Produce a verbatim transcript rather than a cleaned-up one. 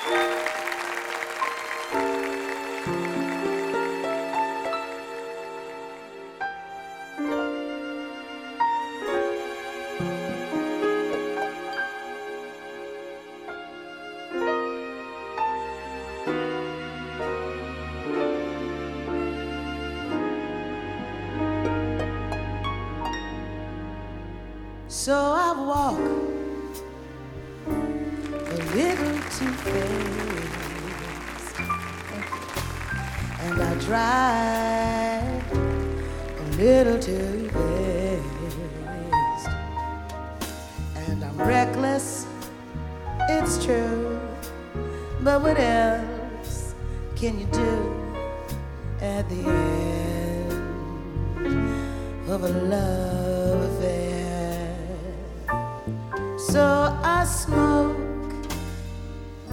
So I walk a little too fast, and I drive a little too fast, and I'm reckless, it's true, but what else can you do at the end of a love affair? So I smoke